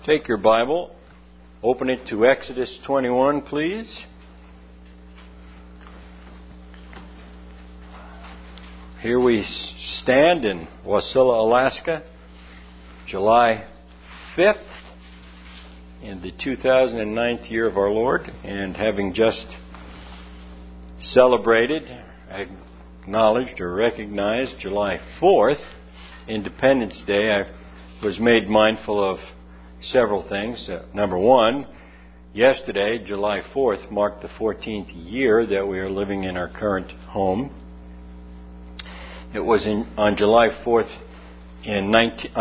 Take your Bible, open it to Exodus 21, please. Here we stand in Wasilla, Alaska, July 5th, in the 2009th year of our Lord, and having just celebrated, acknowledged, or recognized July 4th, Independence Day, I was made mindful of several things. Number one, yesterday, July 4th, marked the 14th year that we are living in our current home. It was on July 4th in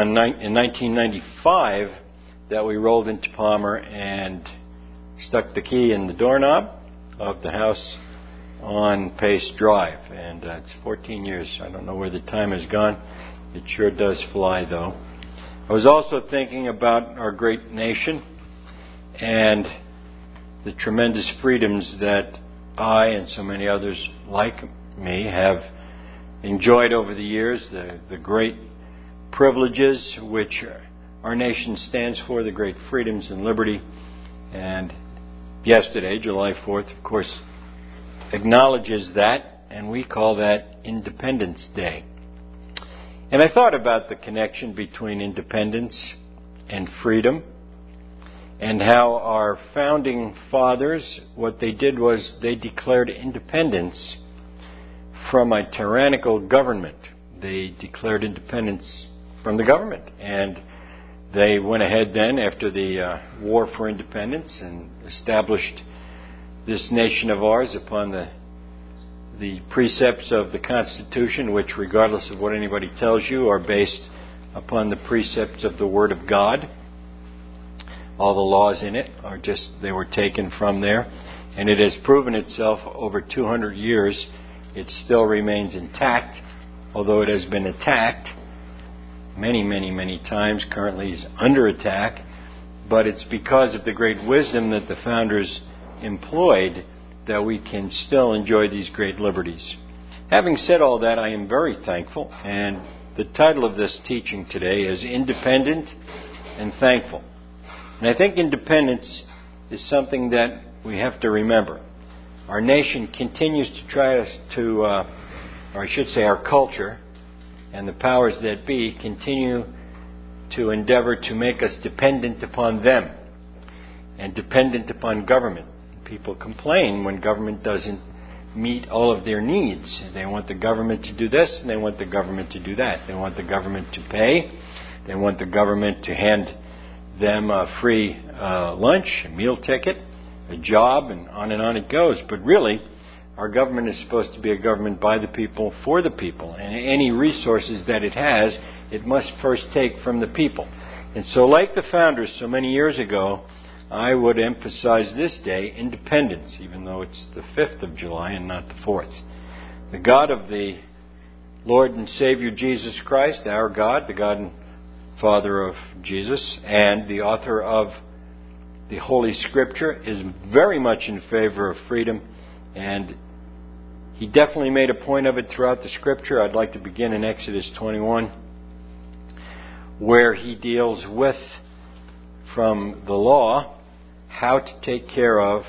1995 that we rolled into Palmer and stuck the key in the doorknob of the house on Pace Drive. And it's 14 years. I don't know where the time has gone. It sure does fly, though. I was also thinking about our great nation and the tremendous freedoms that I and so many others like me have enjoyed over the years, the great privileges which our nation stands for, the great freedoms and liberty. And yesterday, July 4th, of course, acknowledges that, and we call that Independence Day. And I thought about the connection between independence and freedom, and how our founding fathers, what they did was they declared independence from a tyrannical government. They declared independence from the government. And they went ahead then, after the War for Independence, and established this nation of ours upon the precepts of the Constitution, which, regardless of what anybody tells you, are based upon the precepts of the Word of God. All the laws in it they were taken from there. And it has proven itself over 200 years. It still remains intact, although it has been attacked many, many, many times. Currently is under attack. But it's because of the great wisdom that the founders employed that we can still enjoy these great liberties. Having said all that, I am very thankful, and the title of this teaching today is Independent and Thankful. And I think independence is something that we have to remember. Our nation continues to try to, or I should say our culture and the powers that be continue to endeavor to make us dependent upon them and dependent upon government. People complain when government doesn't meet all of their needs. They want the government to do this, and they want the government to do that. They want the government to pay. They want the government to hand them a free lunch, a meal ticket, a job, and on it goes. But really, our government is supposed to be a government by the people, for the people. And any resources that it has, it must first take from the people. And so, like the founders so many years ago, I would emphasize this day, independence, even though it's the 5th of July and not the 4th. The God of the Lord and Savior Jesus Christ, our God, the God and Father of Jesus, and the author of the Holy Scripture, is very much in favor of freedom, and he definitely made a point of it throughout the Scripture. I'd like to begin in Exodus 21, where he deals with, from the law, how to take care of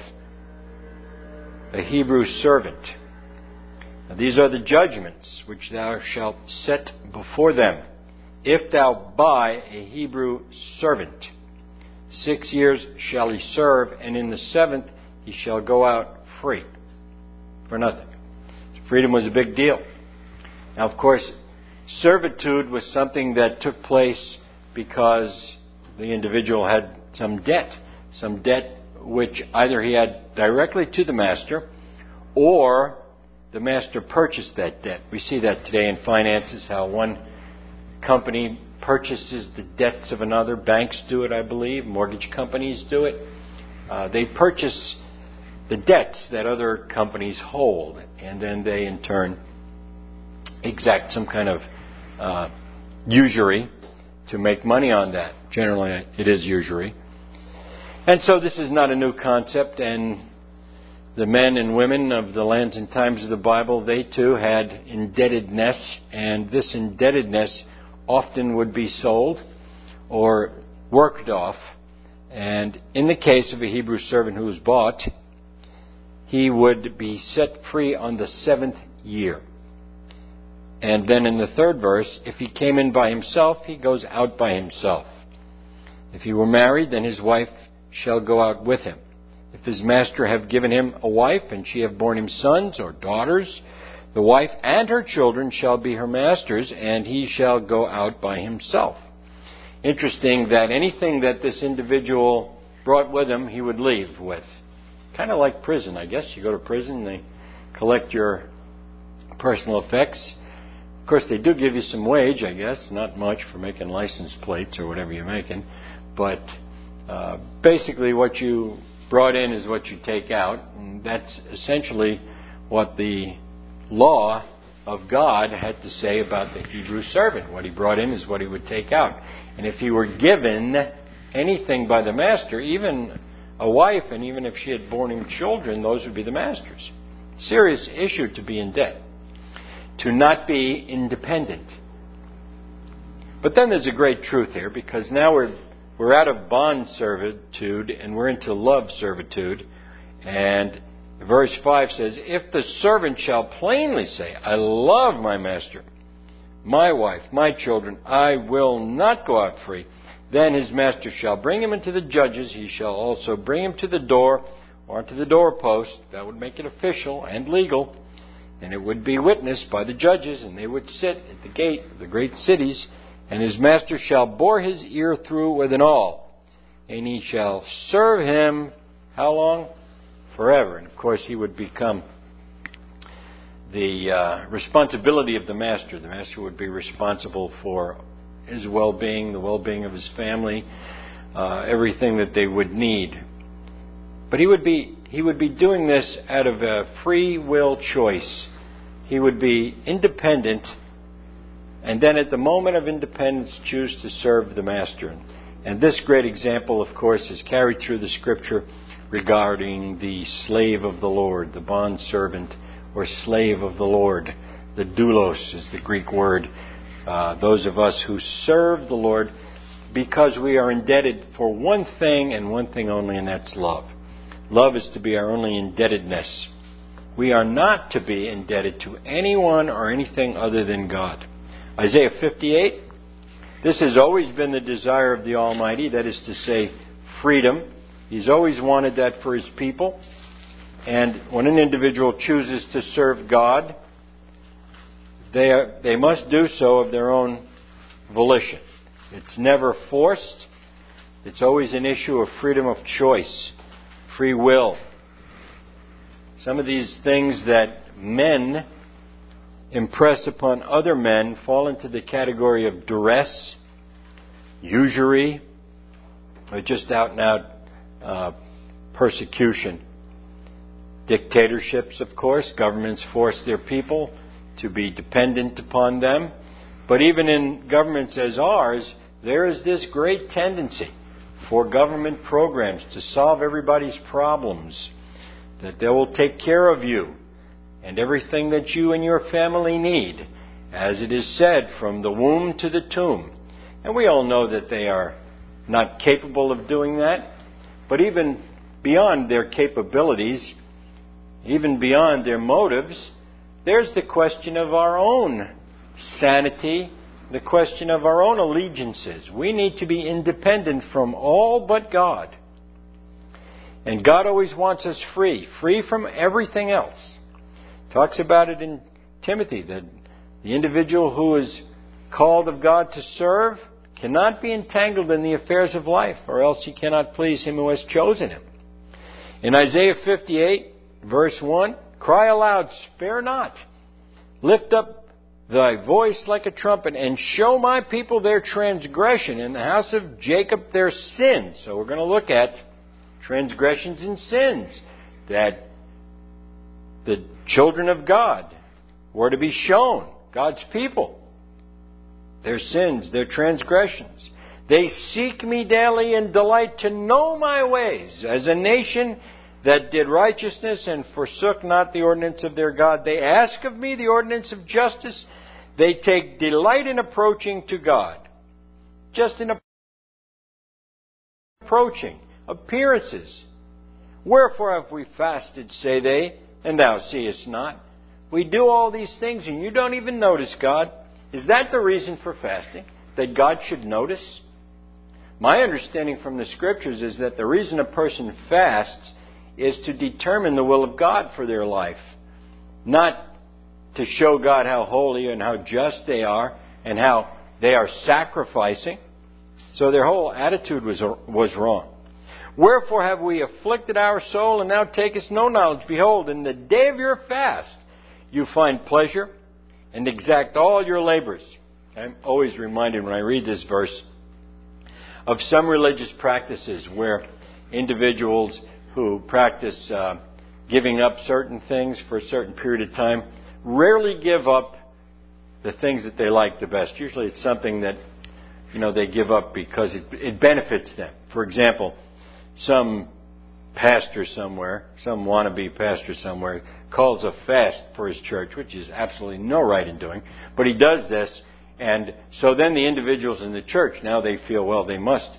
a Hebrew servant. Now, these are the judgments which thou shalt set before them. If thou buy a Hebrew servant, 6 years shall he serve, and in the 7th he shall go out free, for nothing. Freedom was a big deal. Now, of course, servitude was something that took place because the individual had some debt which either he had directly to the master, or the master purchased that debt. We see that today in finances, how one company purchases the debts of another. Banks do it, I believe. Mortgage companies do it. They purchase the debts that other companies hold, and then they in turn exact some kind of usury to make money on that. Generally, it is usury. And so this is not a new concept, and the men and women of the lands and times of the Bible, they too had indebtedness, and this indebtedness often would be sold or worked off And in the case of a Hebrew servant who was bought, he would be set free on the 7th year. And then in the 3rd verse, if he came in by himself, he goes out by himself. If he were married, then his wife shall go out with him. If his master have given him a wife, and she have borne him sons or daughters, the wife and her children shall be her master's, and he shall go out by himself. Interesting that anything that this individual brought with him, he would leave with. Kind of like prison, I guess. You go to prison, they collect your personal effects. Of course, they do give you some wage, I guess. Not much for making license plates or whatever you're making. But basically what you brought in is what you take out. And that's essentially what the law of God had to say about the Hebrew servant. What he brought in is what he would take out. And if he were given anything by the master, even a wife, and even if she had borne him children, those would be the master's. Serious issue to be in debt. To not be independent. But then there's a great truth here, because now we're out of bond servitude and we're into love servitude. And verse 5 says, if the servant shall plainly say, I love my master, my wife, my children, I will not go out free, then his master shall bring him into the judges. He shall also bring him to the door or to the doorpost. That would make it official and legal. And it would be witnessed by the judges, and they would sit at the gate of the great cities. And his master shall bore his ear through with an awl. And he shall serve him, how long? Forever. And of course he would become the responsibility of the master. The master would be responsible for his well-being, the well-being of his family, everything that they would need. But he would be doing this out of a free will choice. He would be independent, and then at the moment of independence choose to serve the master. And this great example, of course, is carried through the Scripture regarding the slave of the Lord, the bond servant or slave of the Lord. The doulos is the Greek word. Those of us who serve the Lord because we are indebted for one thing and one thing only, and that's love. Love is to be our only indebtedness. We are not to be indebted to anyone or anything other than God. Isaiah 58, this has always been the desire of the Almighty, that is to say, freedom. He's always wanted that for His people. And when an individual chooses to serve God, they must do so of their own volition. It's never forced. It's always an issue of freedom of choice, free will. Some of these things that men impress upon other men fall into the category of duress, usury, or just out and out persecution. Dictatorships, of course, governments force their people to be dependent upon them. But even in governments as ours, there is this great tendency for government programs to solve everybody's problems, that they will take care of you and everything that you and your family need, as it is said, from the womb to the tomb. And we all know that they are not capable of doing that. But even beyond their capabilities, even beyond their motives, there's the question of our own sanity, the question of our own allegiances. We need to be independent from all but God. And God always wants us free from everything else. Talks about it in Timothy, that the individual who is called of God to serve cannot be entangled in the affairs of life, or else he cannot please Him who has chosen him. In Isaiah 58, verse 1, cry aloud, spare not. Lift up thy voice like a trumpet, and show my people their transgression, and the house of Jacob their sins. So we're going to look at transgressions and sins that the children of God were to be shown, God's people. Their sins, their transgressions. They seek me daily and delight to know my ways. As a nation that did righteousness and forsook not the ordinance of their God, they ask of me the ordinance of justice. They take delight in approaching to God. Just in approaching, appearances. Wherefore have we fasted, say they, and thou seest not? We do all these things and you don't even notice, God. Is that the reason for fasting? That God should notice? My understanding from the Scriptures is that the reason a person fasts is to determine the will of God for their life. Not to show God how holy and how just they are and how they are sacrificing. So their whole attitude was wrong. Wherefore have we afflicted our soul, and thou takest no knowledge? Behold, in the day of your fast you find pleasure and exact all your labors. I'm always reminded when I read this verse of some religious practices where individuals who practice giving up certain things for a certain period of time rarely give up the things that they like the best. Usually it's something that they give up because it benefits them. For example, some pastor somewhere, some wannabe pastor somewhere, calls a fast for his church, which is absolutely no right in doing. But he does this, and so then the individuals in the church, now they feel, well, they must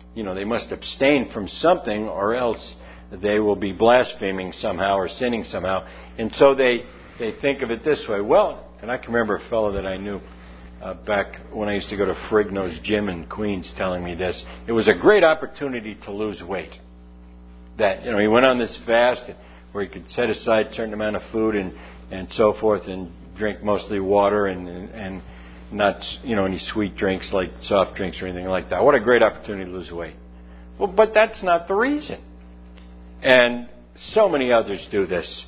abstain from something, or else they will be blaspheming somehow or sinning somehow. And so they think of it this way. Well, and I can remember a fellow that I knew back when I used to go to Frigno's gym in Queens telling me this. It was a great opportunity to lose weight. That, he went on this fast where he could set aside a certain amount of food and so forth and drink mostly water and not, any sweet drinks like soft drinks or anything like that. What a great opportunity to lose weight. Well, but that's not the reason. And so many others do this.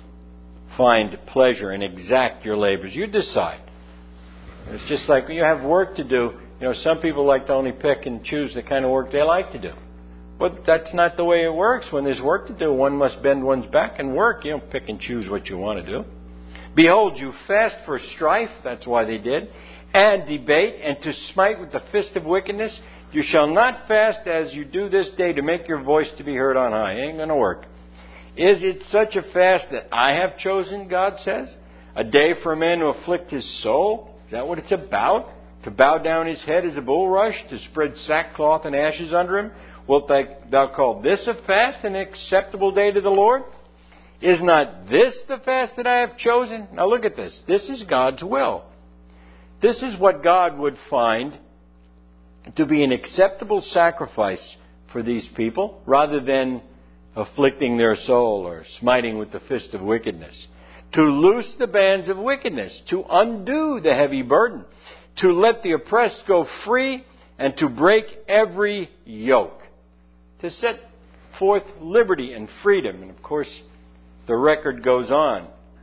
Find pleasure and exact your labors. You decide. It's just like when you have work to do. Some people like to only pick and choose the kind of work they like to do. But that's not the way it works. When there's work to do, one must bend one's back and work. You don't pick and choose what you want to do. Behold, you fast for strife. That's why they did. And debate, and to smite with the fist of wickedness. You shall not fast as you do this day to make your voice to be heard on high. It ain't going to work. Is it such a fast that I have chosen, God says? A day for a man to afflict his soul? Is that what it's about? To bow down his head as a bulrush? To spread sackcloth and ashes under him? Wilt thou call this a fast, an acceptable day to the Lord? Is not this the fast that I have chosen? Now look at this. This is God's will. This is what God would find to be an acceptable sacrifice for these people, rather than afflicting their soul or smiting with the fist of wickedness. To loose the bands of wickedness, to undo the heavy burden, to let the oppressed go free, and to break every yoke. To set forth liberty and freedom. And of course, the record goes on.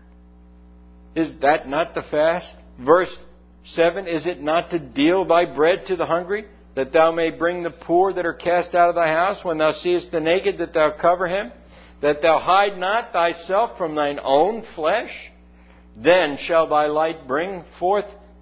Is that not the fast? Verse 7, is it not to deal thy bread to the hungry, that thou may bring the poor that are cast out of thy house, when thou seest the naked, that thou cover him, that thou hide not thyself from thine own flesh? Then shall thy light break forth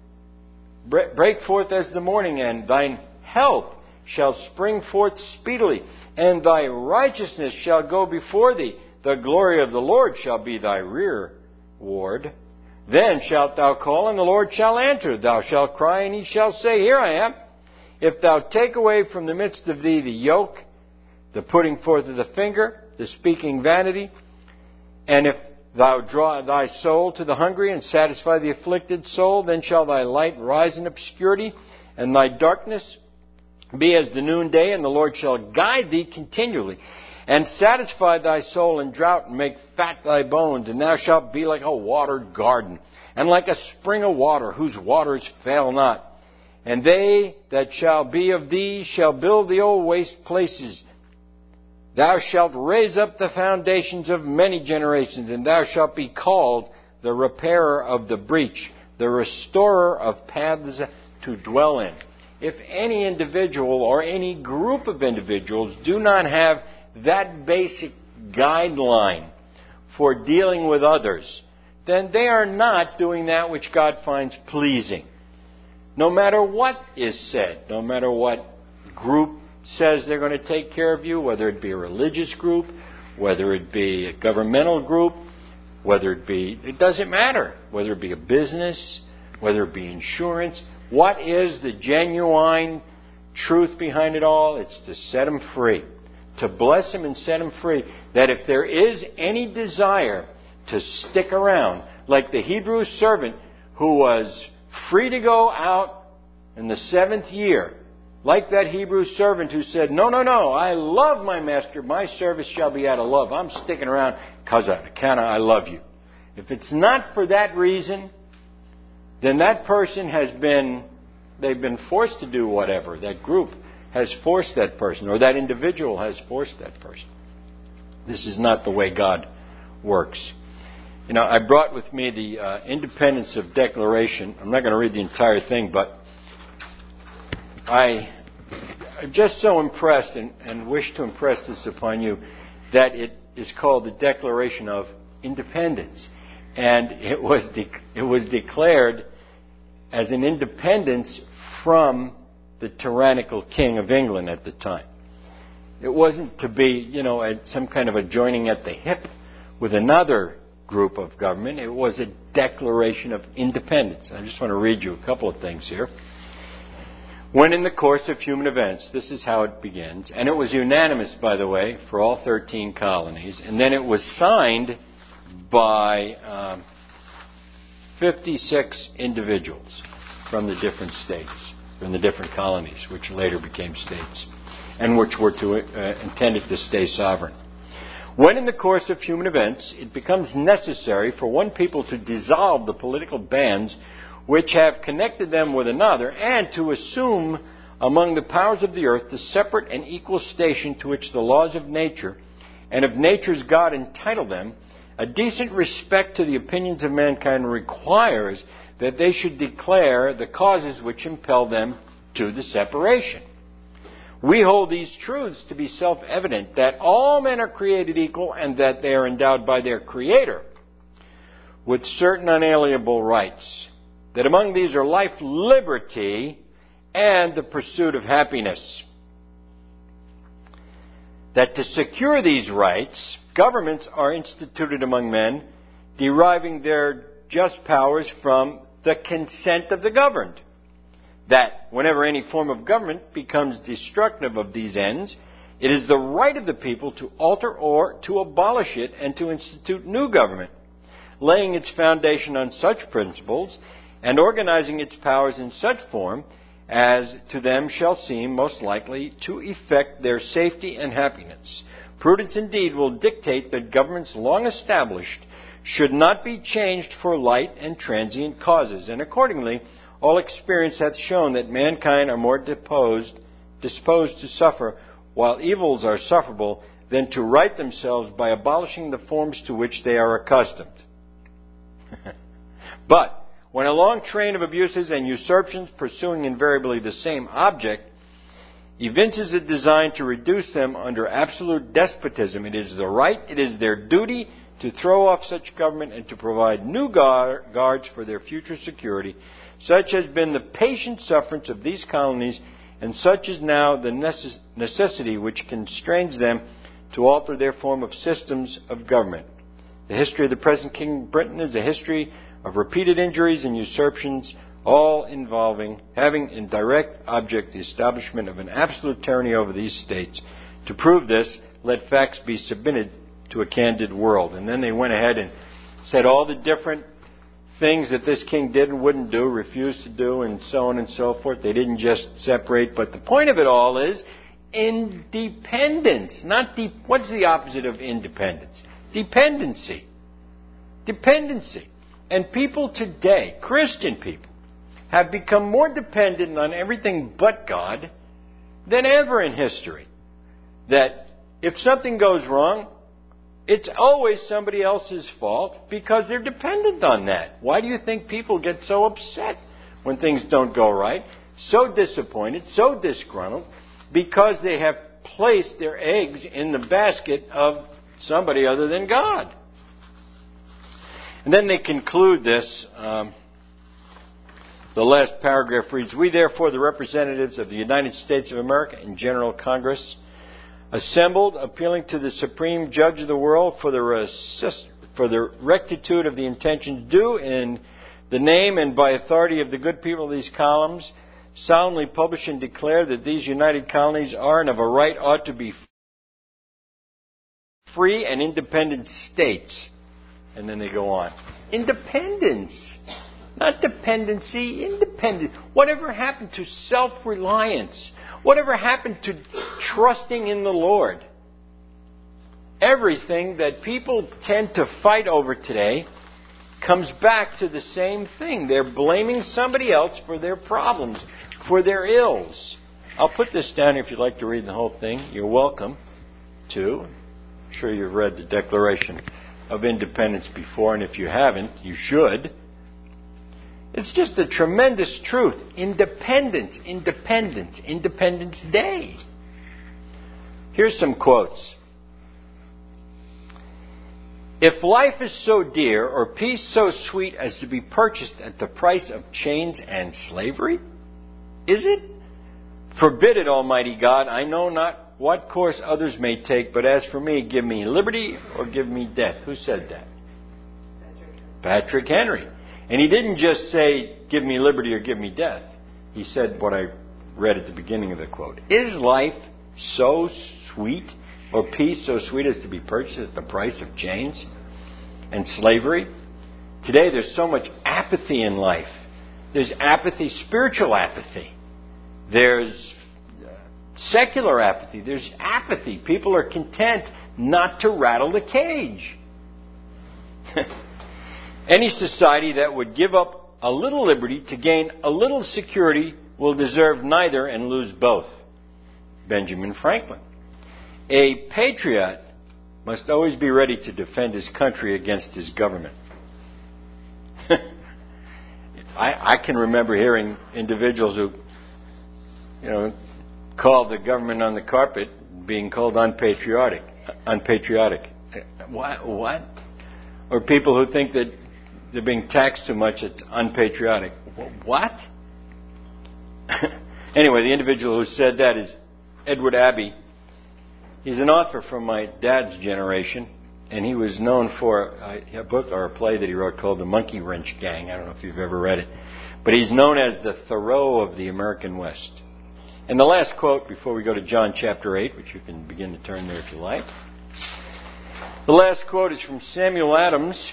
as the morning, and thine health shall spring forth speedily, and thy righteousness shall go before thee. The glory of the Lord shall be thy reward. Then shalt thou call, and the Lord shall answer. Thou shalt cry, and he shall say, Here I am. If thou take away from the midst of thee the yoke, the putting forth of the finger, the speaking vanity, and if thou draw thy soul to the hungry and satisfy the afflicted soul, then shall thy light rise in obscurity, and thy darkness be as the noonday, and the Lord shall guide thee continually, and satisfy thy soul in drought, and make fat thy bones, and thou shalt be like a watered garden, and like a spring of water, whose waters fail not. And they that shall be of thee shall build the old waste places. Thou shalt raise up the foundations of many generations, and thou shalt be called the repairer of the breach, the restorer of paths to dwell in. If any individual or any group of individuals do not have that basic guideline for dealing with others, then they are not doing that which God finds pleasing. No matter what is said, no matter what group says they're going to take care of you, whether it be a religious group, whether it be a governmental group, it doesn't matter, whether it be a business, whether it be insurance, what is the genuine truth behind it all. It's to set them free, to bless them and set them free. That if there is any desire to stick around, like the Hebrew servant who was free to go out in the 7th year, like that Hebrew servant who said, no, I love my master. My service shall be out of love. I'm sticking around because I love you. If it's not for that reason, then that person they've been forced to do whatever. That group has forced that person, or that individual has forced that person. This is not the way God works. I brought with me the Independence of Declaration. I'm not going to read the entire thing, but I'm just so impressed and wish to impress this upon you that it is called the Declaration of Independence. And it was declared as an independence from the tyrannical King of England at the time. It wasn't to be, some kind of a joining at the hip with another group of government. It was a declaration of independence. I just want to read you a couple of things here. When in the course of human events, this is how it begins, and it was unanimous, by the way, for all 13 colonies, and then it was signed by 56 individuals from the different states, from the different colonies, which later became states, and which were intended to stay sovereign. When in the course of human events it becomes necessary for one people to dissolve the political bands which have connected them with another, and to assume among the powers of the earth the separate and equal station to which the laws of nature and of nature's God entitle them, a decent respect to the opinions of mankind requires that they should declare the causes which impel them to the separation. We hold these truths to be self-evident, that all men are created equal and that they are endowed by their Creator with certain unalienable rights, that among these are life, liberty, and the pursuit of happiness. That to secure these rights, governments are instituted among men, deriving their just powers from the consent of the governed. That whenever any form of government becomes destructive of these ends, it is the right of the people to alter or to abolish it and to institute new government, laying its foundation on such principles and organizing its powers in such form as to them shall seem most likely to effect their safety and happiness. Prudence indeed will dictate that governments long established should not be changed for light and transient causes, and accordingly all experience hath shown that mankind are more disposed to suffer while evils are sufferable than to right themselves by abolishing the forms to which they are accustomed. But when a long train of abuses and usurpations pursuing invariably the same object evinces a design to reduce them under absolute despotism, it is their duty to throw off such government and to provide new guards for their future security. Such has been the patient sufferance of these colonies, and such is now the necessity which constrains them to alter their form of systems of government. The history of the present King of Britain is a history of repeated injuries and usurpations, all having in direct object the establishment of an absolute tyranny over these states. To prove this, let facts be submitted to a candid world. And then they went ahead and said all the different things that this king did and wouldn't do, refused to do, and so on and so forth. They didn't just separate, but the point of it all is independence. What's the opposite of independence? Dependency. Dependency. And people today, Christian people, have become more dependent on everything but God than ever in history. That if something goes wrong, it's always somebody else's fault because they're dependent on that. Why do you think people get so upset when things don't go right? So disappointed, so disgruntled, because they have placed their eggs in the basket of somebody other than God. And then they conclude this. The last paragraph reads, "We therefore, the representatives of the United States of America in General Congress, assembled, appealing to the Supreme Judge of the world for the rectitude of the intentions due in the name and by authority of the good people of these columns, solemnly publish and declare that these united colonies are and of a right ought to be free and independent states. And then they go on. Independence. Not dependency, independence. Whatever happened to self-reliance? Whatever happened to trusting in the Lord? Everything that people tend to fight over today comes back to the same thing. They're blaming somebody else for their problems, for their ills. I'll put this down if you'd like to read the whole thing. You're welcome to. I'm sure you've read the Declaration of Independence before, and if you haven't, you should. It's just a tremendous truth. Independence, independence, Independence Day. Here's some quotes. If life is so dear or peace so sweet as to be purchased at the price of chains and slavery, is it? Forbid it, Almighty God. I know not what course others may take, but as for me, give me liberty or give me death. Who said that? Patrick Henry. And he didn't just say, give me liberty or give me death. He said what I read at the beginning of the quote. Is life so sweet, or peace so sweet as to be purchased at the price of chains and slavery? Today there's so much apathy in life. There's apathy, spiritual apathy. There's secular apathy. There's apathy. People are content not to rattle the cage. Any society that would give up a little liberty to gain a little security will deserve neither and lose both. Benjamin Franklin. A patriot must always be ready to defend his country against his government. I can remember hearing individuals who, called the government on the carpet being called unpatriotic. What? Or people who think that they're being taxed too much, it's unpatriotic. What? Anyway, the individual who said that is Edward Abbey. He's an author from my dad's generation, and he was known for a book or a play that he wrote called The Monkey Wrench Gang. I don't know if you've ever read it. But he's known as the Thoreau of the American West. And the last quote before we go to John chapter 8, which you can begin to turn there if you like. The last quote is from Samuel Adams,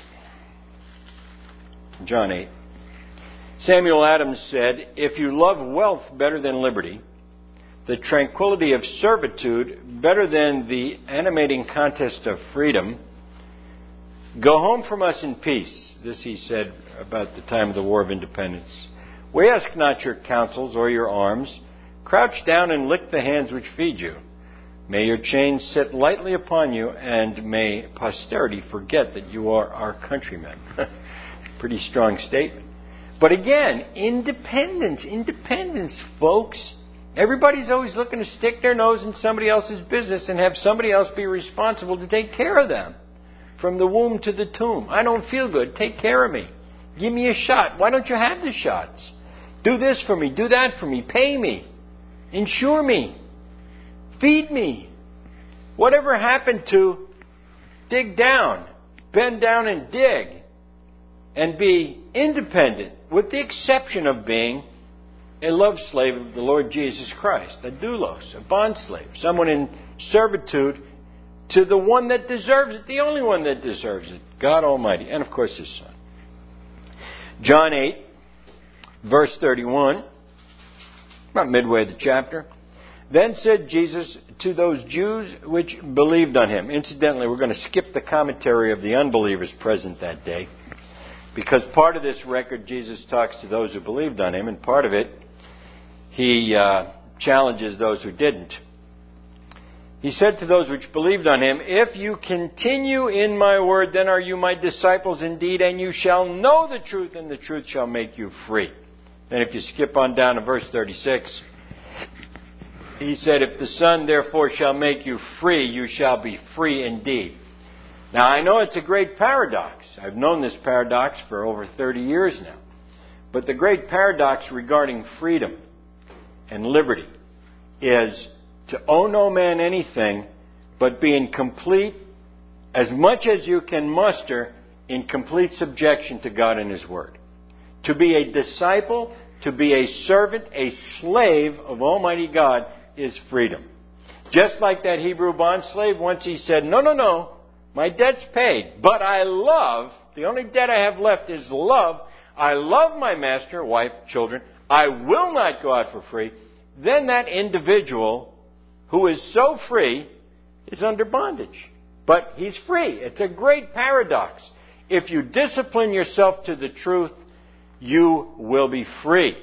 John 8. Samuel Adams said, "If you love wealth better than liberty, the tranquility of servitude better than the animating contest of freedom, go home from us in peace." This he said about the time of the War of Independence. "We ask not your counsels or your arms. Crouch down and lick the hands which feed you. May your chains sit lightly upon you, and may posterity forget that you are our countrymen." Pretty strong statement. But again, independence, folks. Everybody's always looking to stick their nose in somebody else's business and have somebody else be responsible to take care of them. From the womb to the tomb. I don't feel good. Take care of me. Give me a shot. Why don't you have the shots? Do this for me. Do that for me. Pay me. Insure me. Feed me. Whatever happened to dig down, bend down and dig, and be independent, with the exception of being a love slave of the Lord Jesus Christ, a doulos, a bond slave, someone in servitude to the one that deserves it, the only one that deserves it, God Almighty, and of course His Son. John 8, verse 31, about midway of the chapter. "Then said Jesus to those Jews which believed on Him." Incidentally, we're going to skip the commentary of the unbelievers present that day, because part of this record Jesus talks to those who believed on Him, and part of it He challenges those who didn't. He said to those which believed on Him, "If you continue in my word, then are you my disciples indeed, and you shall know the truth, and the truth shall make you free." Then if you skip on down to verse 36, He said, "If the Son therefore shall make you free, you shall be free indeed." Now I know it's a great paradox. I've known this paradox for over 30 years now. But the great paradox regarding freedom and liberty is to owe no man anything, but be in complete, as much as you can muster, in complete subjection to God and His Word. To be a disciple, to be a servant, a slave of Almighty God is freedom. Just like that Hebrew bond slave, once he said, no, my debt's paid, but I love, the only debt I have left is love. I love my master, wife, children. I will not go out for free. Then that individual who is so free is under bondage. But he's free. It's a great paradox. If you discipline yourself to the truth, you will be free.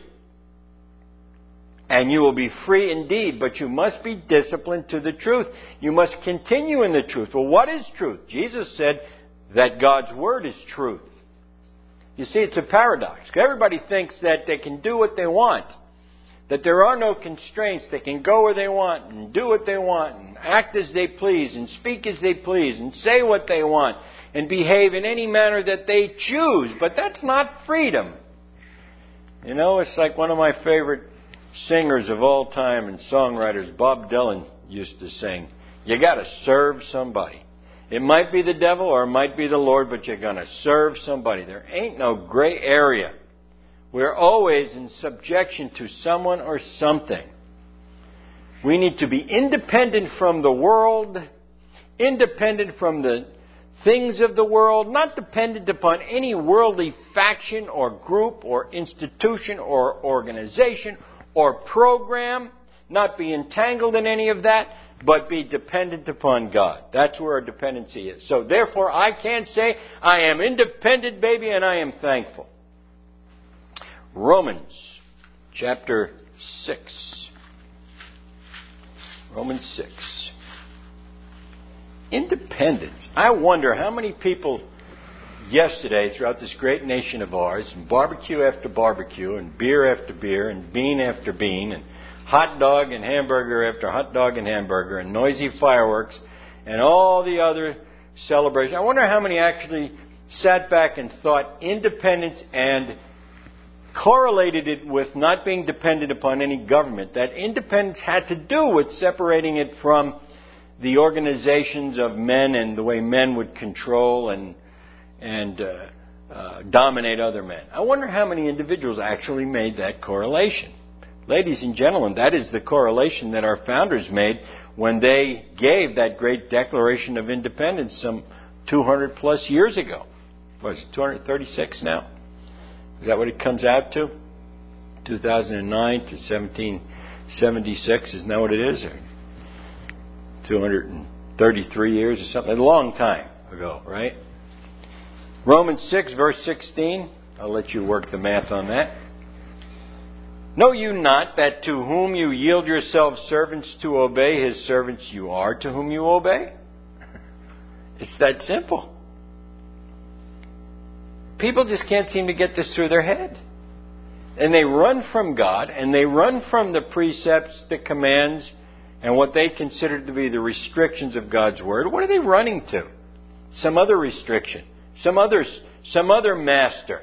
And you will be free indeed, but you must be disciplined to the truth. You must continue in the truth. Well, what is truth? Jesus said that God's Word is truth. You see, it's a paradox. Everybody thinks that they can do what they want, that there are no constraints. They can go where they want and do what they want and act as they please and speak as they please and say what they want and behave in any manner that they choose. But that's not freedom. You know, it's like one of my favorite singers of all time and songwriters, Bob Dylan, used to sing, you got to serve somebody. It might be the devil or it might be the Lord, but you're going to serve somebody. There ain't no gray area. We're always in subjection to someone or something. We need to be independent from the world, independent from the things of the world, not dependent upon any worldly faction or group or institution or organization or program, not be entangled in any of that, but be dependent upon God. That's where our dependency is. So therefore, I can't say I am independent, baby, and I am thankful. Romans chapter 6. Romans 6. Independence. I wonder how many people yesterday throughout this great nation of ours, and barbecue after barbecue, and beer after beer, and bean after bean, and hot dog and hamburger after hot dog and hamburger, and noisy fireworks, and all the other celebrations. I wonder how many actually sat back and thought independence and correlated it with not being dependent upon any government. That independence had to do with separating it from the organizations of men and the way men would control and dominate other men. I wonder how many individuals actually made that correlation. Ladies and gentlemen, that is the correlation that our founders made when they gave that great Declaration of Independence some 200 plus years ago. What is it, 236 now? Is that what it comes out to? 2009 to 1776, isn't that what it is? Or 233 years or something. A long time ago, right? Romans 6, verse 16. I'll let you work the math on that. Know you not that to whom you yield yourselves servants to obey, his servants you are to whom you obey? It's that simple. People just can't seem to get this through their head. And they run from God, and they run from the precepts, the commands, and what they consider to be the restrictions of God's Word. What are they running to? Some other restriction. Some other master.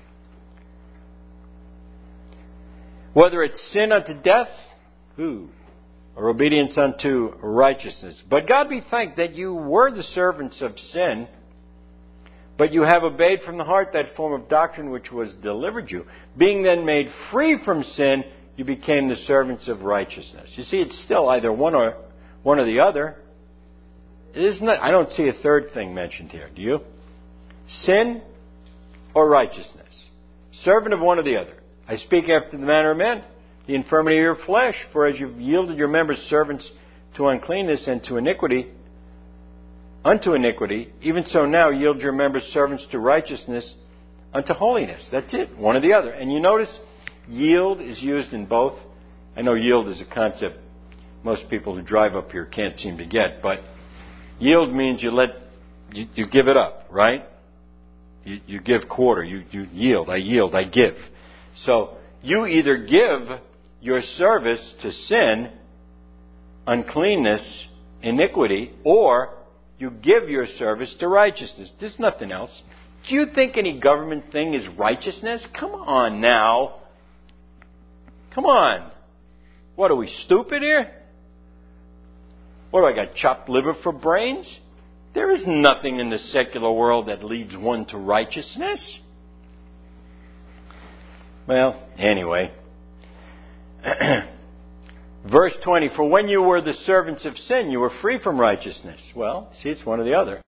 Whether it's sin unto death, or obedience unto righteousness. But God be thanked that you were the servants of sin, but you have obeyed from the heart that form of doctrine which was delivered you. Being then made free from sin, you became the servants of righteousness. You see, it's still either one or the other. Isn't it? I don't see a third thing mentioned here. Do you? Sin or righteousness. Servant of one or the other. I speak after the manner of men, the infirmity of your flesh. For as you've yielded your members servants to uncleanness and to iniquity, unto iniquity, even so now yield your members servants to righteousness unto holiness. That's it, one or the other. And you notice yield is used in both. I know yield is a concept most people who drive up here can't seem to get, but yield means you give it up, right? You give quarter, you yield, I give. So you either give your service to sin, uncleanness, iniquity, or you give your service to righteousness. There's nothing else. Do you think any government thing is righteousness? Come on now. Come on. What, are we stupid here? What do I got, chopped liver for brains? There is nothing in the secular world that leads one to righteousness. Well, anyway. Verse 20, for when you were the servants of sin, you were free from righteousness. Well, see, it's one or the other.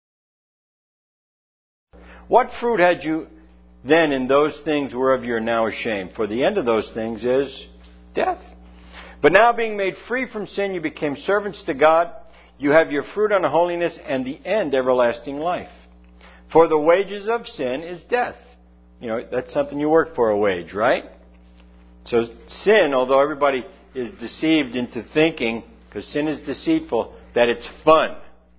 What fruit had you then in those things whereof you are now ashamed? For the end of those things is death. But now being made free from sin, you became servants to God. You have your fruit unto holiness, and the end everlasting life. For the wages of sin is death. You know, that's something you work for, a wage, right? So sin, although everybody is deceived into thinking, because sin is deceitful, that it's fun.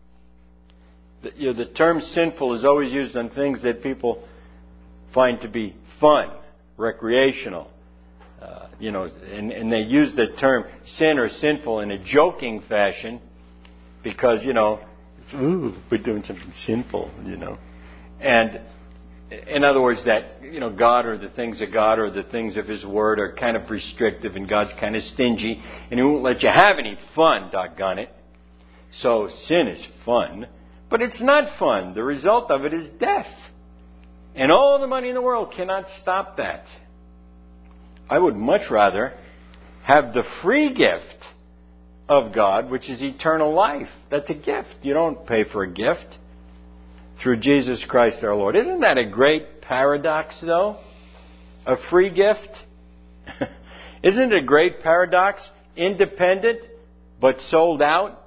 The term sinful is always used on things that people find to be fun, recreational. And they use the term sin or sinful in a joking fashion because, it's, ooh, we're doing something sinful, And in other words, that, God or the things of God or the things of His Word are kind of restrictive and God's kind of stingy and He won't let you have any fun, doggone it. So sin is fun, but it's not fun. The result of it is death. And all the money in the world cannot stop that. I would much rather have the free gift of God, which is eternal life. That's a gift. You don't pay for a gift. Through Jesus Christ our Lord. Isn't that a great paradox, though? A free gift? Isn't it a great paradox? Independent, but sold out?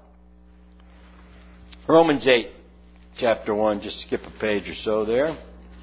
Romans 8, chapter 1. Just skip a page or so there.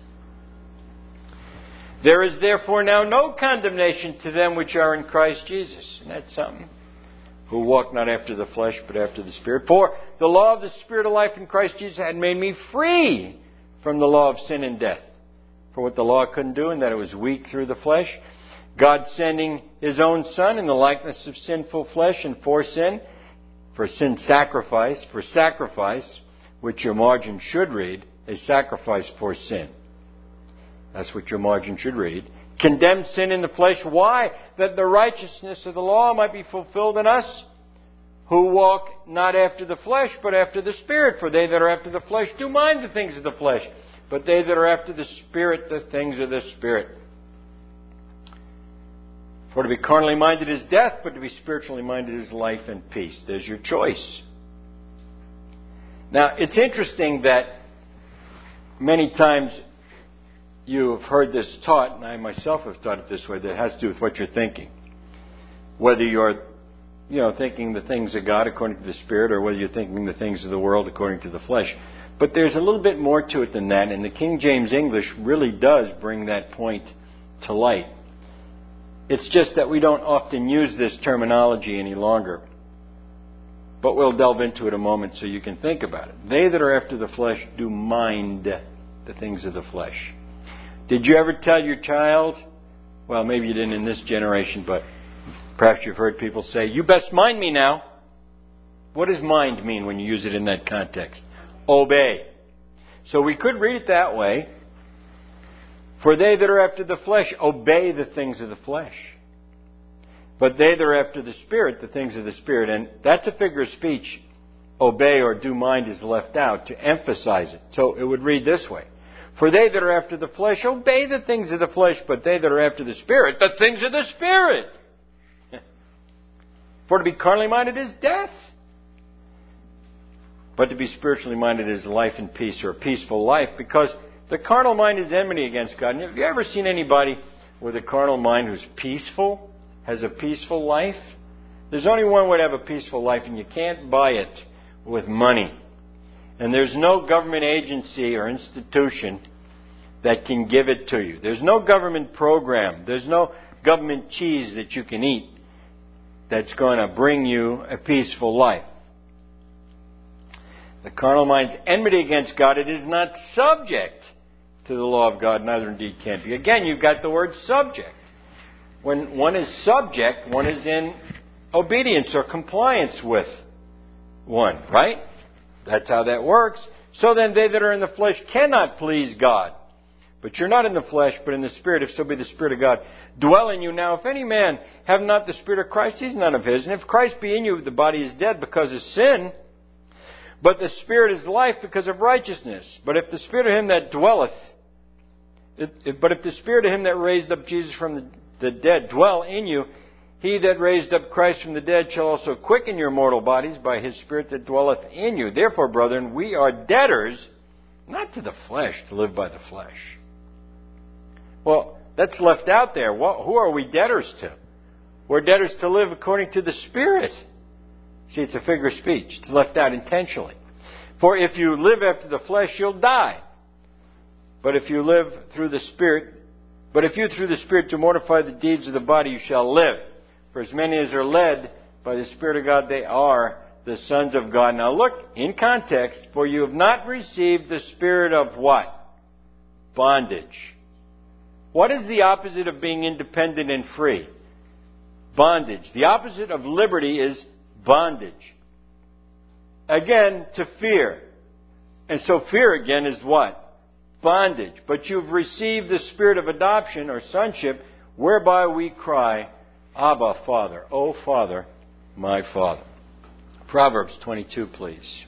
There is therefore now no condemnation to them which are in Christ Jesus. Isn't that something? Who walk not after the flesh, but after the Spirit. For the law of the Spirit of life in Christ Jesus had made me free from the law of sin and death. For what the law couldn't do, and that it was weak through the flesh, God sending His own Son in the likeness of sinful flesh, and for sin sacrifice, which your margin should read, a sacrifice for sin. That's what your margin should read. Condemned sin in the flesh. Why? That the righteousness of the law might be fulfilled in us, who walk not after the flesh, but after the Spirit. For they that are after the flesh do mind the things of the flesh, but they that are after the Spirit, the things of the Spirit. For to be carnally minded is death, but to be spiritually minded is life and peace. There's your choice. Now, it's interesting that many times you have heard this taught, and I myself have taught it this way, that it has to do with what you're thinking. Whether you're, thinking the things of God according to the Spirit, or whether you're thinking the things of the world according to the flesh. But there's a little bit more to it than that, and the King James English really does bring that point to light. It's just that we don't often use this terminology any longer. But we'll delve into it a moment so you can think about it. They that are after the flesh do mind the things of the flesh. Did you ever tell your child, well, maybe you didn't in this generation, but perhaps you've heard people say, you best mind me now. What does mind mean when you use it in that context? Obey. So we could read it that way. For they that are after the flesh obey the things of the flesh. But they that are after the Spirit, the things of the Spirit. And that's a figure of speech. Obey or do mind is left out to emphasize it. So it would read this way. For they that are after the flesh obey the things of the flesh, but they that are after the Spirit, the things of the Spirit. For to be carnally minded is death, but to be spiritually minded is life and peace, or a peaceful life, because the carnal mind is enmity against God. And have you ever seen anybody with a carnal mind who's peaceful, has a peaceful life? There's only one way to have a peaceful life, and you can't buy it with money. And there's no government agency or institution that can give it to you. There's no government program. There's no government cheese that you can eat that's going to bring you a peaceful life. The carnal mind's enmity against God. It is not subject to the law of God, neither indeed can be. Again, you've got the word subject. When one is subject, one is in obedience or compliance with one, right? That's how that works. So then they that are in the flesh cannot please God. But you're not in the flesh, but in the Spirit, if so be the Spirit of God dwell in you. Now, if any man have not the Spirit of Christ, he's none of his. And if Christ be in you, the body is dead because of sin, but the Spirit is life because of righteousness. But if the Spirit of him that dwelleth But if the Spirit of Him that raised up Jesus from the dead dwell in you, He that raised up Christ from the dead shall also quicken your mortal bodies by His Spirit that dwelleth in you. Therefore, brethren, we are debtors, not to the flesh, to live by the flesh. Well, that's left out there. Who are we debtors to? We're debtors to live according to the Spirit. See, it's a figure of speech. It's left out intentionally. For if you live after the flesh, you'll die. But if you through the Spirit do mortify the deeds of the body, you shall live. For as many as are led by the Spirit of God, they are the sons of God. Now look, in context, for you have not received the spirit of what? Bondage. What is the opposite of being independent and free? Bondage. The opposite of liberty is bondage. Again, to fear. And so fear again is what? Bondage. But you've received the spirit of adoption or sonship, whereby we cry, Abba, Father. O Father, my Father. Proverbs 22, please.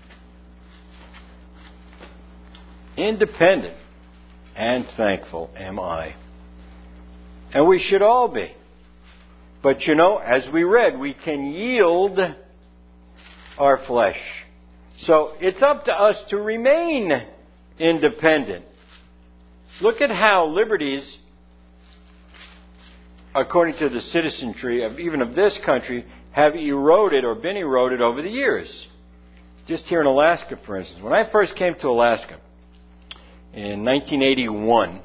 Independent and thankful am I. And we should all be. But as we read, we can yield our flesh. So it's up to us to remain independent. Look at how liberties, according to the citizenry of even of this country, have eroded or been eroded over the years. Just here in Alaska, for instance. When I first came to Alaska in 1981,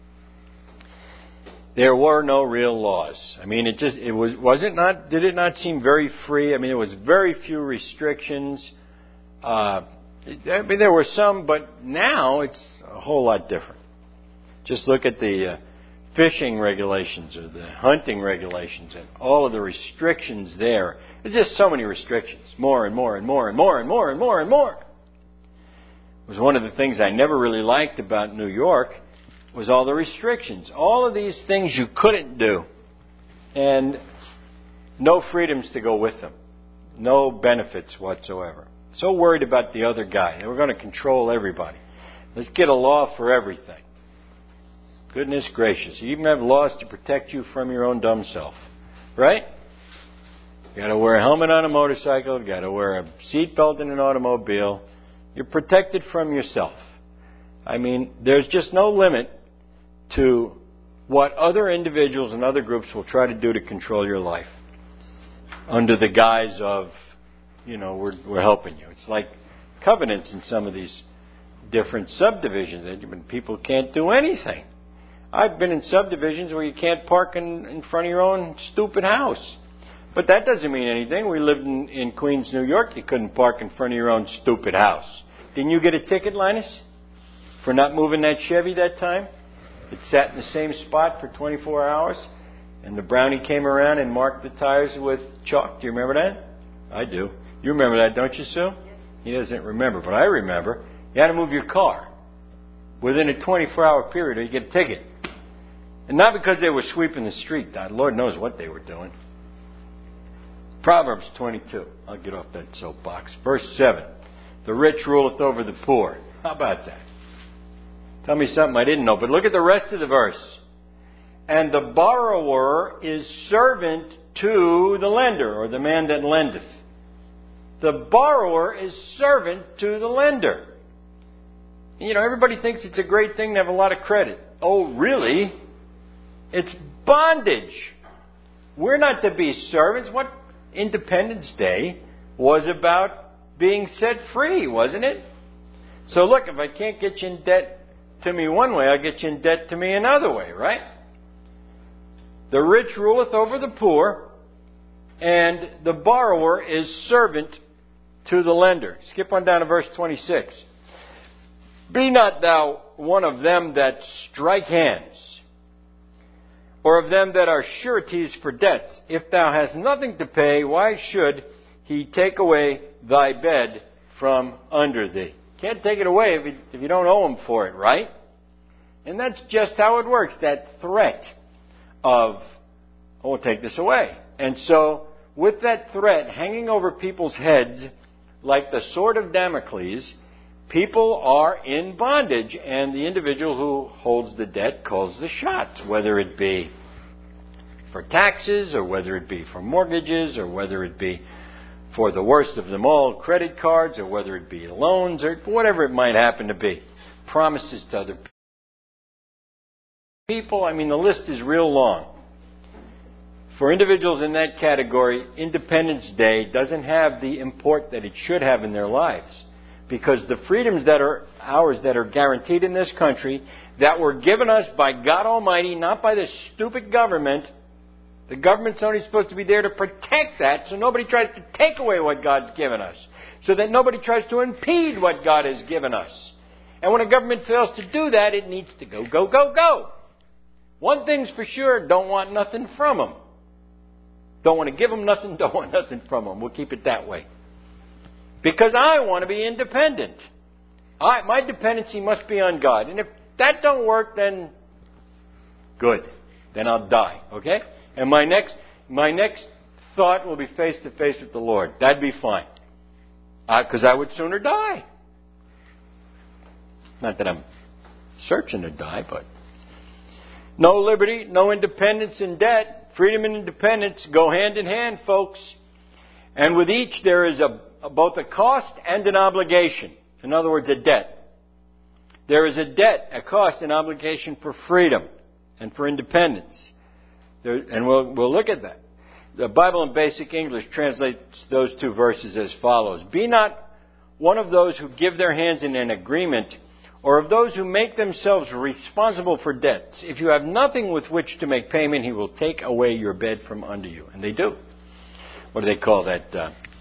there were no real laws. I mean, did it not seem very free? I mean, there was very few restrictions. There were some, but now it's a whole lot different. Just look at the fishing regulations or the hunting regulations and all of the restrictions there. There's just so many restrictions. More and more and more and more and more and more and more. It was one of the things I never really liked about New York was all the restrictions. All of these things you couldn't do. And no freedoms to go with them. No benefits whatsoever. So worried about the other guy. They were going to control everybody. Let's get a law for everything. Goodness gracious. You even have laws to protect you from your own dumb self. Right? You got to wear a helmet on a motorcycle. You got to wear a seatbelt in an automobile. You're protected from yourself. I mean, there's just no limit to what other individuals and other groups will try to do to control your life under the guise of, we're helping you. It's like covenants in some of these different subdivisions. People can't do anything. I've been in subdivisions where you can't park in front of your own stupid house. But that doesn't mean anything. We lived in Queens, New York. You couldn't park in front of your own stupid house. Didn't you get a ticket, Linus, for not moving that Chevy that time? It sat in the same spot for 24 hours, and the brownie came around and marked the tires with chalk. Do you remember that? I do. You remember that, don't you, Sue? He doesn't remember, but I remember. You had to move your car within a 24-hour period or you get a ticket. And not because they were sweeping the street. Lord knows what they were doing. Proverbs 22. I'll get off that soapbox. Verse 7. The rich ruleth over the poor. How about that? Tell me something I didn't know. But look at the rest of the verse. And the borrower is servant to the lender, or the man that lendeth. The borrower is servant to the lender. Everybody thinks it's a great thing to have a lot of credit. Oh, really? It's bondage. We're not to be servants. What Independence Day was about being set free, wasn't it? So look, if I can't get you in debt to me one way, I'll get you in debt to me another way, right? The rich ruleth over the poor, and the borrower is servant to the lender. Skip on down to verse 26. Be not thou one of them that strike hands, or of them that are sureties for debts. If thou hast nothing to pay, why should he take away thy bed from under thee? Can't take it away if you don't owe him for it, right? And that's just how it works, that threat of, we'll take this away. And so, with that threat hanging over people's heads, like the sword of Damocles, people are in bondage, and the individual who holds the debt calls the shots, whether it be for taxes, or whether it be for mortgages, or whether it be for the worst of them all, credit cards, or whether it be loans, or whatever it might happen to be. Promises to other people. I mean, the list is real long. For individuals in that category, Independence Day doesn't have the import that it should have in their lives. Because the freedoms that are ours, that are guaranteed in this country, that were given us by God Almighty, not by the stupid government. The government's only supposed to be there to protect that, so nobody tries to take away what God's given us. So that nobody tries to impede what God has given us. And when a government fails to do that, it needs to go, go, go, go. One thing's for sure, don't want nothing from them. Don't want to give them nothing, don't want nothing from them. We'll keep it that way. Because I want to be independent. My dependency must be on God. And if that don't work, then good. Then I'll die. Okay? And my next thought will be face to face with the Lord. That'd be fine. Because I would sooner die. Not that I'm searching to die, but no liberty, no independence in debt. Freedom and independence go hand in hand, folks. And with each there is both a cost and an obligation. In other words, a debt. There is a debt, a cost, an obligation for freedom and for independence. And we'll look at that. The Bible in Basic English translates those two verses as follows. Be not one of those who give their hands in an agreement, or of those who make themselves responsible for debts. If you have nothing with which to make payment, he will take away your bed from under you. And they do. What do they call that?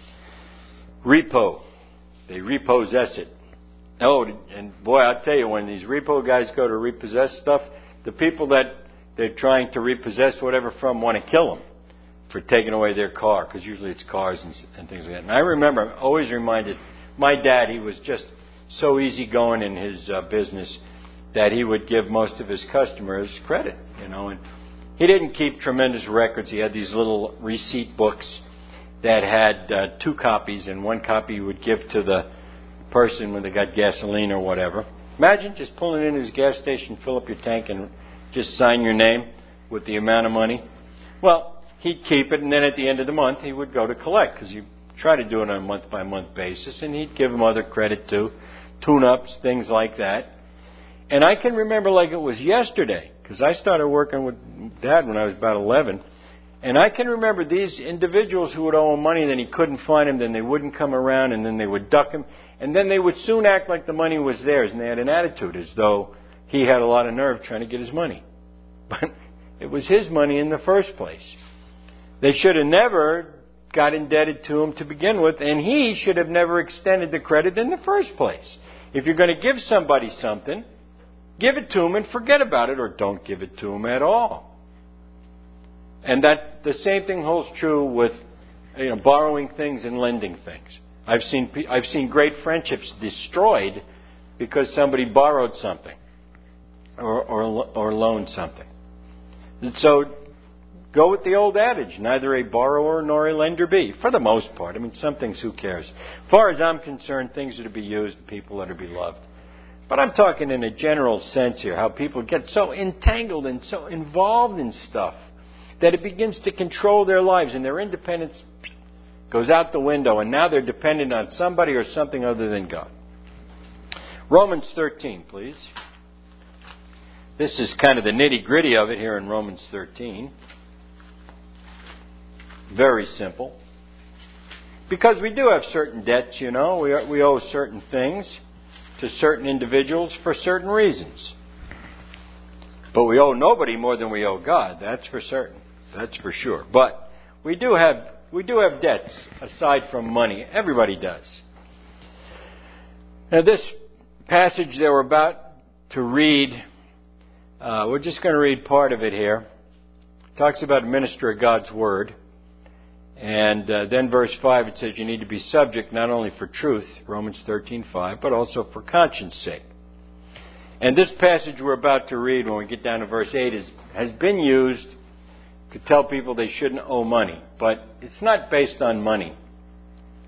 Repo. They repossess it. Oh, and boy, I'll tell you, when these repo guys go to repossess stuff, the people that they're trying to repossess whatever from want to kill them for taking away their car, because usually it's cars and things like that. And I remember, I'm always reminded, my dad, he was just so easygoing in his business that he would give most of his customers credit, and he didn't keep tremendous records. He had these little receipt books that had 2 copies, and 1 copy he would give to the person when they got gasoline or whatever. Imagine just pulling in his gas station, fill up your tank, and just sign your name with the amount of money. Well, he'd keep it, and then at the end of the month he would go to collect, because you try to do it on a month-by-month basis, and he'd give them other credit too, tune-ups, things like that. And I can remember like it was yesterday, because I started working with Dad when I was about 11, and I can remember these individuals who would owe him money, and then he couldn't find him, then they wouldn't come around, and then they would duck him, and then they would soon act like the money was theirs, and they had an attitude as though he had a lot of nerve trying to get his money. But it was his money in the first place. They should have never got indebted to him to begin with, and he should have never extended the credit in the first place. If you're going to give somebody something, give it to them and forget about it, or don't give it to them at all. And that the same thing holds true with borrowing things and lending things. I've seen great friendships destroyed because somebody borrowed something or loaned something. And so go with the old adage, neither a borrower nor a lender be, for the most part. I mean, some things, who cares? As far as I'm concerned, things are to be used, people are to be loved. But I'm talking in a general sense here, how people get so entangled and so involved in stuff that it begins to control their lives, and their independence goes out the window, and now they're dependent on somebody or something other than God. Romans 13, please. This is kind of the nitty-gritty of it here in Romans 13. Very simple. Because we do have certain debts, we owe certain things to certain individuals for certain reasons. But we owe nobody more than we owe God. That's for certain. That's for sure. But we do have debts aside from money. Everybody does. Now this passage that we're about to read, we're just going to read part of it here. It talks about a minister of God's Word. And then verse 5, it says you need to be subject not only for truth, Romans 13:5, but also for conscience sake. And this passage we're about to read, when we get down to verse 8, has been used to tell people they shouldn't owe money. But it's not based on money.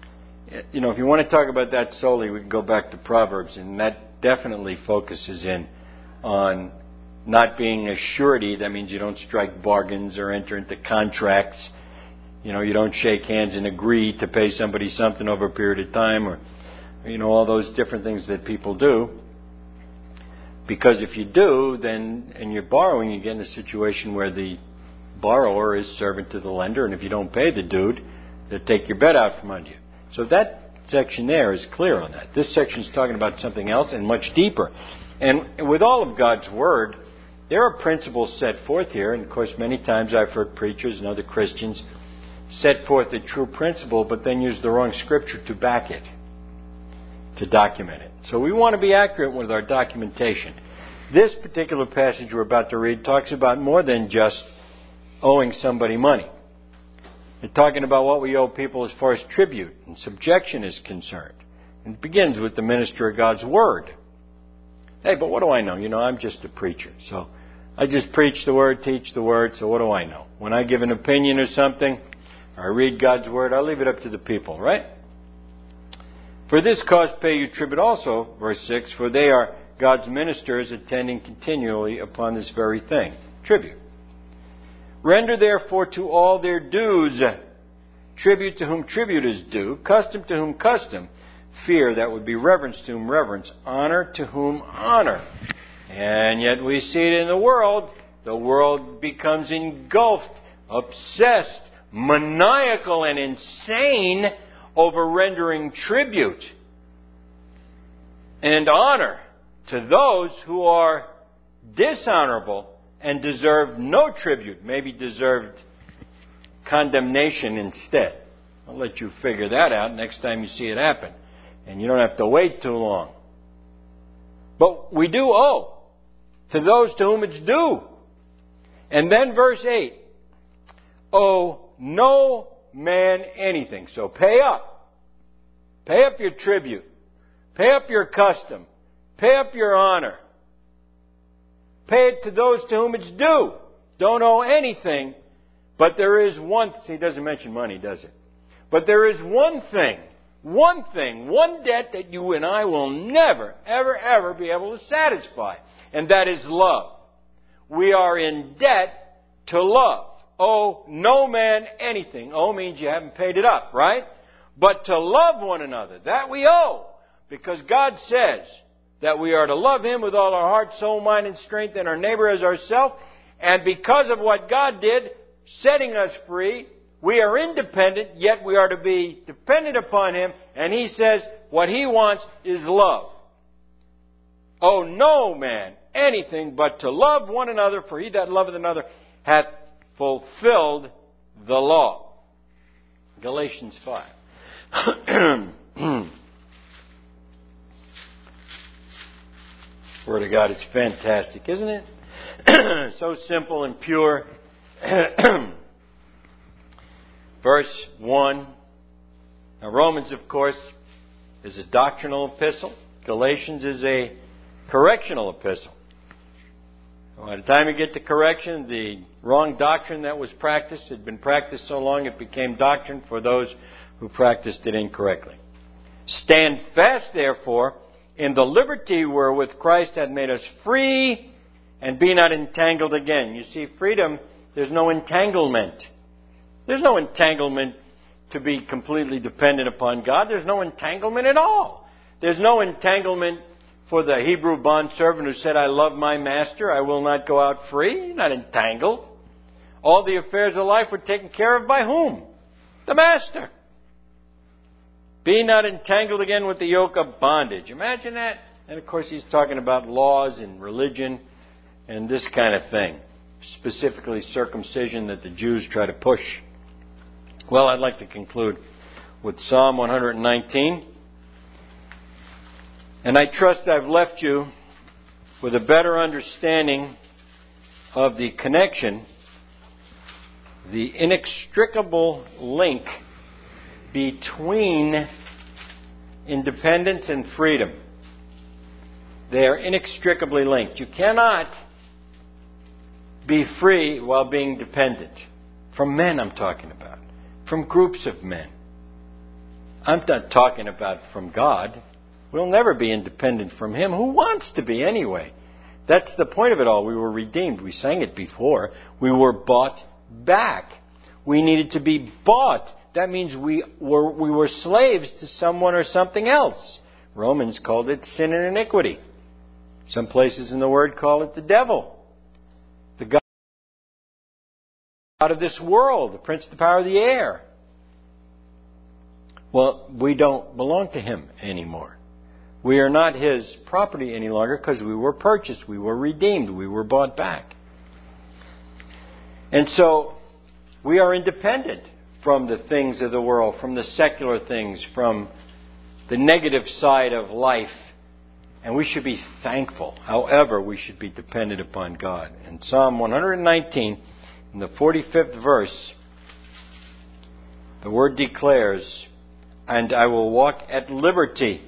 if you want to talk about that solely, we can go back to Proverbs, and that definitely focuses in on not being a surety. That means you don't strike bargains or enter into contracts. You don't shake hands and agree to pay somebody something over a period of time, or all those different things that people do. Because if you do, then, and you're borrowing, you get in a situation where the borrower is servant to the lender, and if you don't pay the dude, they'll take your bet out from under you. So that section there is clear on that. This section is talking about something else and much deeper. And with all of God's Word, there are principles set forth here, and of course many times I've heard preachers and other Christians set forth a true principle, but then use the wrong Scripture to back it, to document it. So we want to be accurate with our documentation. This particular passage we're about to read talks about more than just owing somebody money. It's talking about what we owe people as far as tribute and subjection is concerned. And it begins with the minister of God's Word. Hey, but what do I know? I'm just a preacher. So I just preach the Word, teach the Word, so what do I know? When I give an opinion or something, or I read God's Word, I leave it up to the people, right? For this cause pay you tribute also, verse 6, for they are God's ministers attending continually upon this very thing, tribute. Render therefore to all their dues, tribute to whom tribute is due, custom to whom custom, fear, that would be reverence to whom reverence, honor to whom honor. And yet we see it in the world. The world becomes engulfed, obsessed, maniacal, and insane over rendering tribute and honor to those who are dishonorable and deserve no tribute, maybe deserved condemnation instead. I'll let you figure that out next time you see it happen. And you don't have to wait too long. But we do owe to those to whom it's due. And then verse 8, owe no man anything. So pay up. Pay up your tribute. Pay up your custom. Pay up your honor. Pay it to those to whom it's due. Don't owe anything. But there is one... See, he doesn't mention money, does it? But there is one debt that you and I will never, ever, ever be able to satisfy. And that is love. We are in debt to love. Owe no man anything. Owe means you haven't paid it up, right? But to love one another, that we owe. Because God says that we are to love Him with all our heart, soul, mind, and strength, and our neighbor as ourselves. And because of what God did, setting us free, we are independent, yet we are to be dependent upon Him. And He says what He wants is love. Owe no man anything but to love one another, for he that loveth another hath fulfilled the law. Galatians 5. Word of God is fantastic, isn't it? So simple and pure. Verse 1. Now Romans, of course, is a doctrinal epistle. Galatians is a correctional epistle. By the time you get to correction, the wrong doctrine that was practiced had been practiced so long it became doctrine for those who practiced it incorrectly. Stand fast, therefore, in the liberty wherewith Christ hath made us free, and be not entangled again. You see, freedom, there's no entanglement. There's no entanglement to be completely dependent upon God. There's no entanglement at all. There's no entanglement for the Hebrew bondservant who said, I love my master, I will not go out free. He's not entangled. All the affairs of life were taken care of by whom? The master. Be not entangled again with the yoke of bondage. Imagine that. And of course he's talking about laws and religion and this kind of thing. Specifically circumcision that the Jews try to push. Well, I'd like to conclude with Psalm 119. And I trust I've left you with a better understanding of the connection, the inextricable link between independence and freedom. They are inextricably linked. You cannot be free while being dependent. From men, I'm talking about. From groups of men. I'm not talking about from God. We'll never be independent from Him. Who wants to be anyway? That's the point of it all. We were redeemed. We sang it before. We were bought back. We needed to be bought. That means we were slaves to someone or something else. Romans called it sin and iniquity. Some places in the Word call it the devil. The God of this world, the prince of the power of the air. Well, we don't belong to Him anymore. We are not His property any longer because we were purchased, we were redeemed, we were bought back. And so, we are independent from the things of the world, from the secular things, from the negative side of life. And we should be thankful. However, we should be dependent upon God. In Psalm 119, in the 45th verse, the Word declares, "And I will walk at liberty.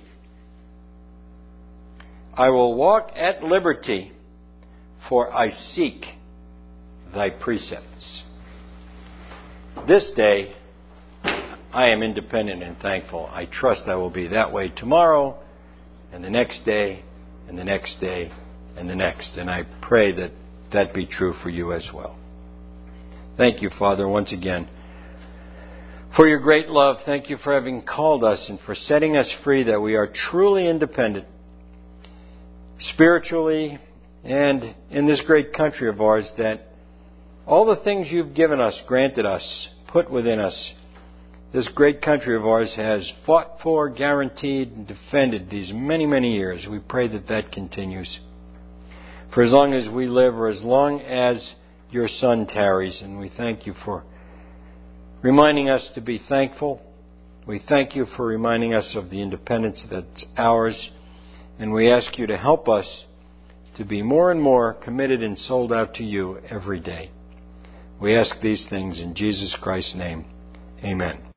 I will walk at liberty, for I seek thy precepts." This day, I am independent and thankful. I trust I will be that way tomorrow, and the next day, and the next day, and the next. And I pray that that be true for you as well. Thank you, Father, once again, for your great love. Thank you for having called us and for setting us free, that we are truly independent, spiritually and in this great country of ours, that all the things you've given us, granted us, put within us, this great country of ours has fought for, guaranteed, and defended these many, many years. We pray that that continues for as long as we live, or as long as your Son tarries. And we thank you for reminding us to be thankful. We thank you for reminding us of the independence that's ours. And we ask you to help us to be more and more committed and sold out to you every day. We ask these things in Jesus Christ's name. Amen.